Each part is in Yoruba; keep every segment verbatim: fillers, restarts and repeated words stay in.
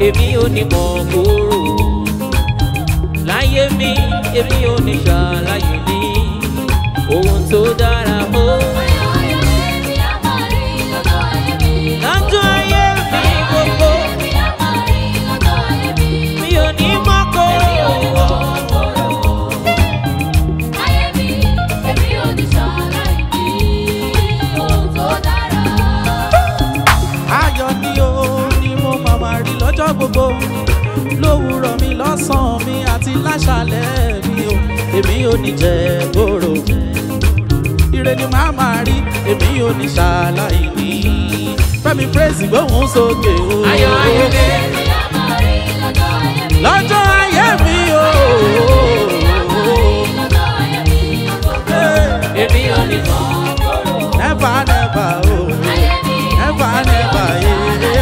èmi ò ní mọ̀ kúrò láyé mi èmi ò ní ṣàlàyé ní ohun tó dára ó. lọ́jọ́ ayé mi gbogbo mi ò ní mọ̀ kúrò. Ayọ̀ ni o ni mo máa máa rí lọ́jọ́ gbogbo lówùrọ̀ mi lọ́sàn-án mi àti láṣálẹ́ mi o èmi ò ní jẹ gbòòrò ire ni màá máa rí èmi ò ní ṣàlàyé ní Fẹ́mi praise gbóhùn sókè o. Ayọ̀ ayé mi lọ́jọ́ ayé mi o èmi ò ní mọ̀ never never o never never yeah.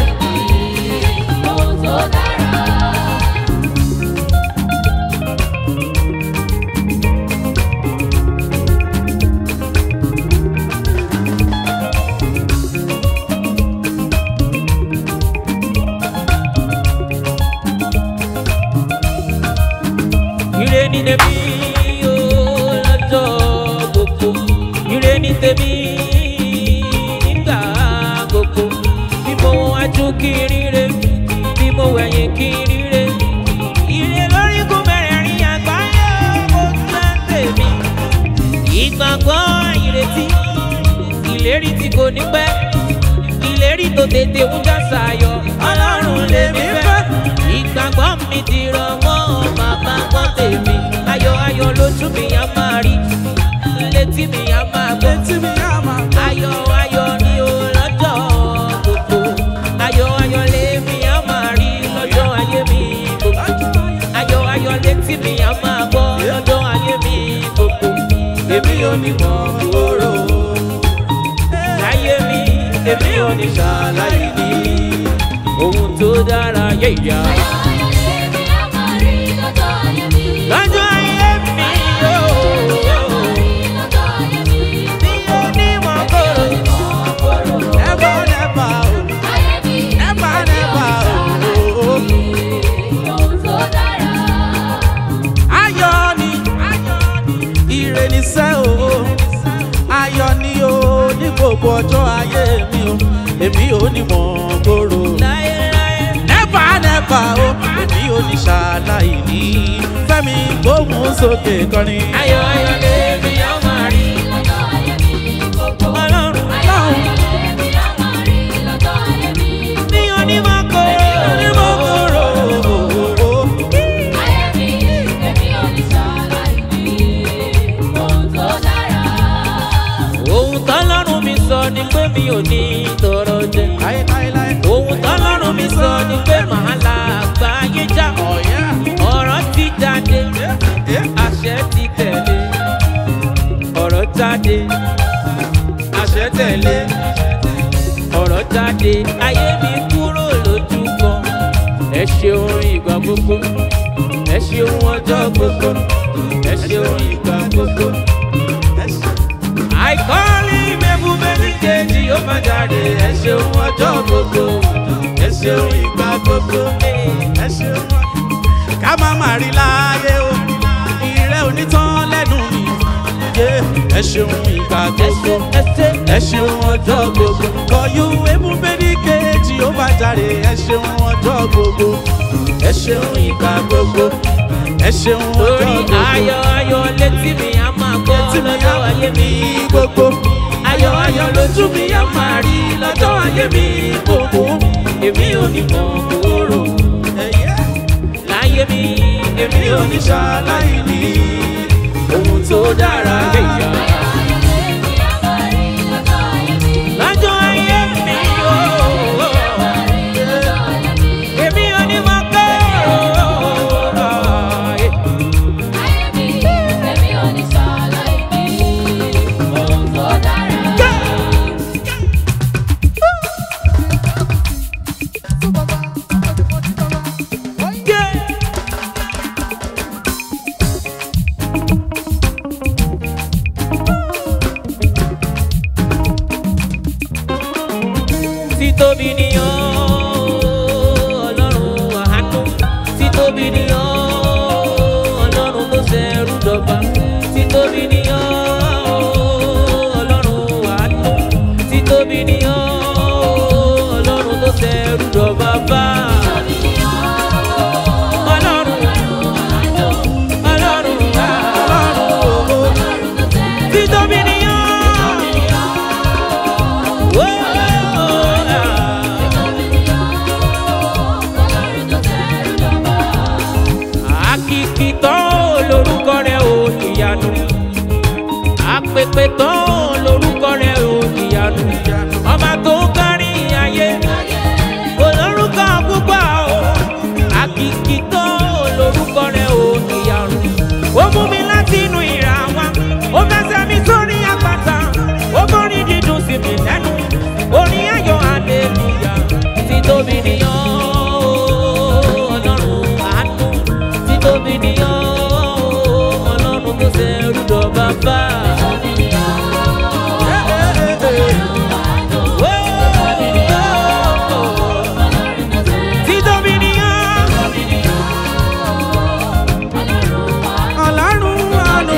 ire ni tèmi o lọ́jọ́ gbogbo ire ni tèmi nígbà gbogbo bí mo wájú kiri re bí mo wẹ̀yìn kiri re ire lórí kún mẹ́rẹ̀ẹ̀rin àgbáyé mo tẹ́ tèmi ìgbàgbọ́ ìrètí ìlérí tí kò ní pẹ́ ìlérí tó tètè ń já sayọ̀ Ọlọ́run lèmi fẹ́ ìgbàgbọ́ mi dìrọ̀ mọ́ bàbá gbọ́ tèmi ayọ̀ ayọ̀ lójú mi á máa rí létí mi á máa gbọ́ Létí mi á máa gbọ́. ayọ̀ ayọ̀ ni o lọ́jọ́ gbogbo ayọ̀ ayọ̀ lèmi á máa rí lọ́jọ́ ayé mi gbogbo ayọ̀ ayọ̀ létí mi á máa gbọ́ lọ́jọ́ ayé mi gbogbo èmi ò ní mọ̀ kúrò láyé mi èmi ò ní ṣàlàyé ní ohun tó dára yẹ̀yà. lọ́jọ́ ayé mi yóò mi ò ní mọ̀ kúrò. Never never o never never o. Ayọ̀ ni ire ni sẹ́ o ayọ̀ ni o ní gbogbo ọjọ́ ayé mi o èmi ò ní mọ̀ kóró. láyé láyé Never never o èmi ò ní ṣàlàyé ní Fẹ́mi gbóhùn sókè kọrin. ayọ̀ ayọ̀ lèmi á máa rí Ọlọ́run Ọlọ́run mi ò ní mọ̀ kúrò. ní mọ̀ kóró. ohun tọ́lọ́run mi sọ ni pé mi ò ní tọrọ jẹ. Láéláé ohun tọ́lọ́run mi sọ ni pé màá la àgbáyé já. ọ̀yá. ọ̀rọ̀ ti jáde àṣẹ ti tẹ̀lé ọ̀rọ̀ jáde àṣẹ tẹ̀lé ọ̀rọ̀ jáde ayé mi kúrò lójú kan ẹ ṣeun ìgbà gbogbo ẹ ṣeun ọjọ́ gbogbo ẹ ṣeun ìgbà gbogbo. àìkọ́lé mẹ́bùmẹ́bí kejì ó máa jáde ẹ ṣeun ọjọ́ gbogbo ẹ ṣeun ìgbà gbogbo. ẹ ṣeun ká má má rí láyé o ìrẹ́ onítàn lẹ́nu mi yé ẹ ṣeun ìgbà gbogbo ẹ ṣeun ọjọ́ gbogbo kọ̀yú ebúbẹ́ni kejì ó bá jáde ẹ ṣeun ọjọ́ gbogbo ẹ ṣeun ìgbà gbogbo ẹ ṣeun ọjọ́ Torí gbogbo ayọ̀ ayọ̀ létí mi á máa gbọ́ tí mi lọ́jọ́ ayé mi gbogbo ayọ̀ ayọ̀ lójú mi á máa rí lọ́jọ́ ayé mi gbogbo èmi ò ní mọ̀ kúrò ẹ̀yẹ́ láyé mi èmi ò ní ṣàlàyé ní ohun tó dára yẹ̀yà. lọ́jọ́ ayé mi yóò èmi ò ní mọ̀ kúrò. pèpè tán lórúkọ rẹ̀ ò níyanu. Ọba tó kárí ayé olórúkọ púpọ̀ o. Àkìkì tán lórúkọ rẹ̀ ò níyanu. Ó mú mi láti inú ìrà wá, ó fẹsẹ̀ mi sórí àpáta, ó borí dídùn sí mi lẹ́nu, orin ayọ̀ hallelujah. Títóbi nìyàn Ọlọ́run àánú, títóbi nìyàn Ọlọ́run tó ṣẹrú dọ̀bà bá. Títóbi nìyàn Ọlọ́run àánú.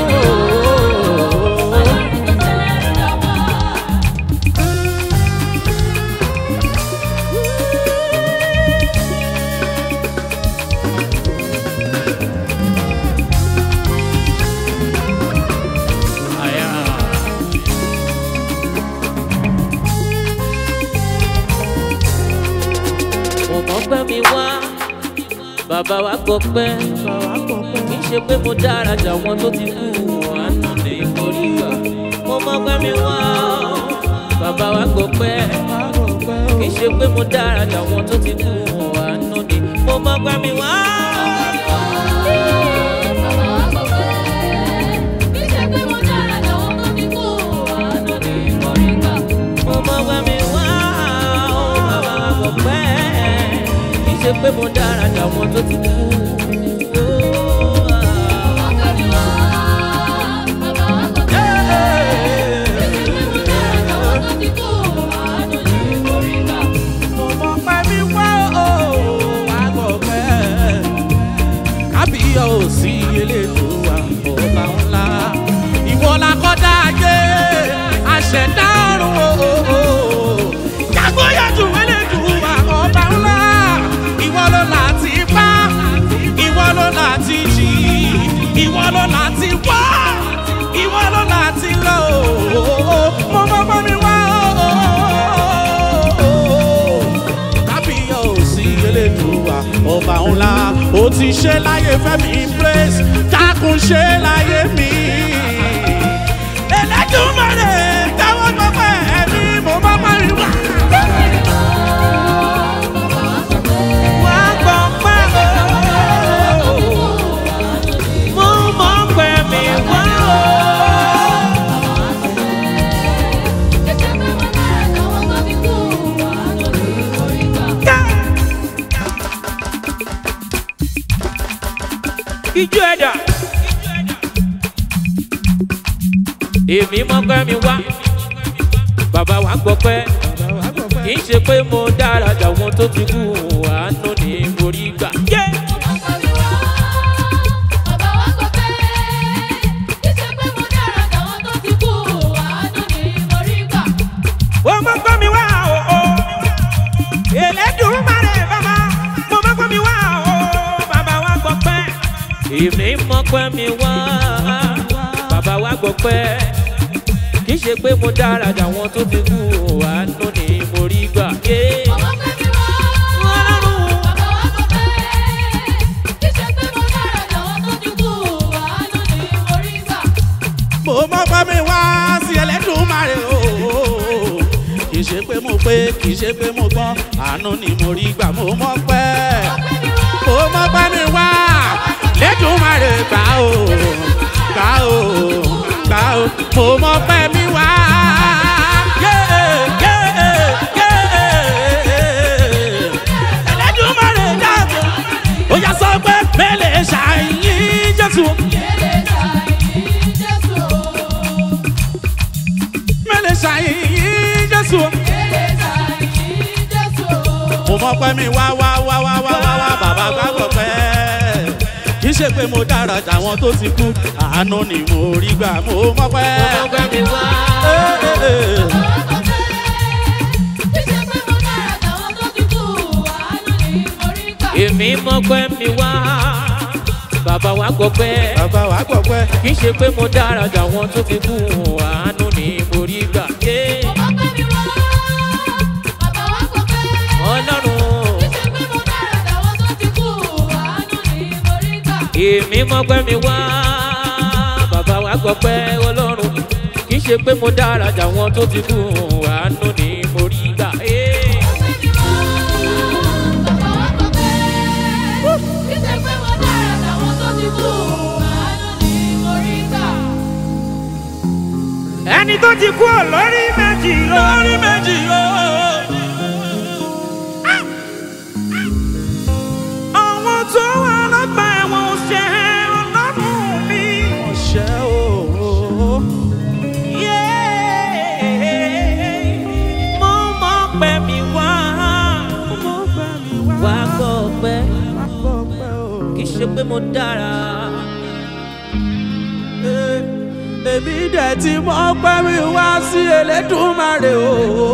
Ọpẹ́ mi wá, bàbá wa gbọpẹ́, kì í ṣe pé mo dára jà wọn tó ti kú, àánú ní orí gbà. Mo mọpẹ́ mi wá, bàbá wa gbọpẹ́, kì í ṣe pé mo dára jà wọn tó ti kú, àánú ní. Mo mọpẹ́ mi wá. Mo mọpẹ́ mi wá, bàbá wa gbọpẹ́, ṣe pé mo dára jà wọn tó ti kú. Mo mọ pé mi wá o, wá gbọ́ pé kábíyọ̀ ò sí Elédùà ọba ńlá. Ìwọ la kọ́dá ayé, àṣẹ̀dá ọ̀run o. Yàgbóyàjú Elédùà ọba ńlá. Ìwọ ló láti bá, ìwọ ló láti jì, ìwọ ló láti wá, ìwọ ló láti lọ. Mo mọ bá mi wá o. Kábíyọ̀ ò sí Elédùà ọba ńlá. Ó ti ṣe láyé Fẹ́mi praise, dákun ṣe láyé mi. Elédùmarè táwọn gbọ́pẹ́ mi, mo mọ bá mi wá. Ijó ẹ̀dá, èmi mọ̀pẹ́ mi wá, bàbá wa gbọ́pẹ́, kì í ṣe pé mo dára jà wọn tó ti kú, àánú ní orí gbà. Ó mọ̀pẹ́ mi wá o, Elédùmarè bàbá, mo mọ̀pẹ́ mi wá o, bàbá wa gbọ́pẹ́. Èmi mọ̀pẹ́ mi wá, bàbá wa gbọ́pẹ́, kì í ṣe pé mo dára jà wọn tó ti kú, àánú ní mo rí gbà. Mo mọ̀pẹ́ mi wá sí Ẹlẹ́dùmarè o, kì í ṣe pé mo pé, kì í ṣe pé mo gbọ́n, àánú ní mo rí gbà. Mo mọ̀pẹ́, mo mọ̀pẹ́ mi wá. Lẹ́dùmarè gbà o, gbà o, gbà o, mo mọ̀pẹ́ mi wá. Ẹlẹ́dùmarè dàgbò, ó yá sọ pé mẹ́lẹ̀ ṣàyìn Jésù. Mẹ́lẹ̀ ṣàyìn Jésù. Mo mọ̀pẹ́ mi wá wá wá wá wá wá bàbá gbàgbọ́ pẹ́. Kì í ṣe pé mo dára jà wọn tó ti kú, àánú ni mo rí gbà. Mo mọ̀pẹ́. Mo mọ̀pẹ́ mi wá. Èmi mọ̀pẹ́ mi wá, bàbá wa gbọ́pẹ́. Bàbá wa gbọ́pẹ́. Kì í ṣe pé mo dára jà wọn tó ti kú, àánú ni mo rí gbà. Ọlọ́run. Èmi mọ̀pẹ́ mi wá, bàbá wa gbọ́pẹ́. Ọlọ́run, kì í ṣe pé mo dára jà wọn tó ti kú àánú ni mo rí gbà. ẹni tó ti kú lórí méjì lórí méjì o. àwọn tó wà lọ́gbà ẹ̀wọ̀n ọ̀sẹ̀ ọlọ́run mi. ọ̀sẹ̀ o. mo mọ̀ pé mi wá. wá gbọ́ pé kì í ṣe pé mo dára. èmi dẹ̀ tí mo pẹ́ mi wá sí Elédùmarè o.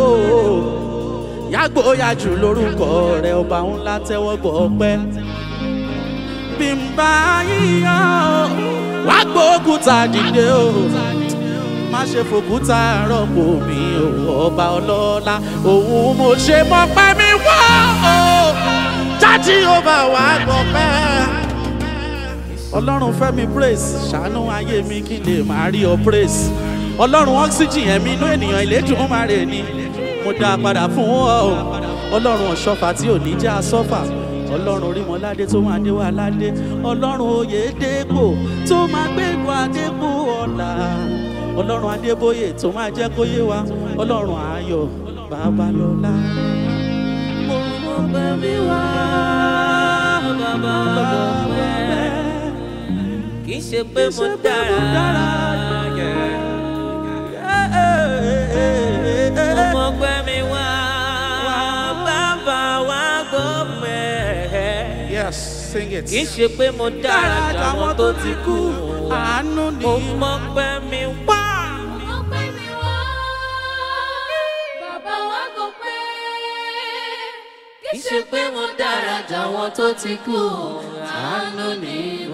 yàgbóyàjù lórúkọ rẹ̀ ọba ńlá tẹ́wọ́ gbọ́ ọpẹ́. bí n bá yíyan wá gbókúta dìde o. má ṣe fòkúta rọ́pò mi o ọba ọlọ́lá. òun mo ṣe mọ̀ pé mi wá o. jájí ó bá wá gbọ́ pẹ́. ọlọ́run fẹ́ mi praise ṣàánú ayé mi kí n lè máa rí ọ praise. ọlọ́run oxygen ẹ̀mí inú ènìyàn Elédùmarè ni mo dá a padà fún ọ. ọlọ́run ọ̀ṣọ́fà tí ò ní jẹ́ asọ́fà. ọlọ́run orímọ̀ládé tó máa dé wá ládé. ọlọ́run oyèdèpò tó máa gbégbó adépò ọ̀la. ọlọ́run adébóyè tó máa jẹ́ kó yé wa. ọlọ́run ayọ̀ babalọ́lá. mo mọ̀ pé mi wá bàbá bàbá. kì í ṣe pé mo dára. mo mọ̀ pé mi wá bàbá wá gbọ́ pẹ́. Yes, sing it. kì í ṣe pé mo dára jàwọn tó ti kú. àánú ni. mo mọ̀ pé mi wá. mo pé mi wá bàbá wá gbọ́ pẹ́. kì í ṣe pé mo dára jàwọn tó ti kú. àánú ni.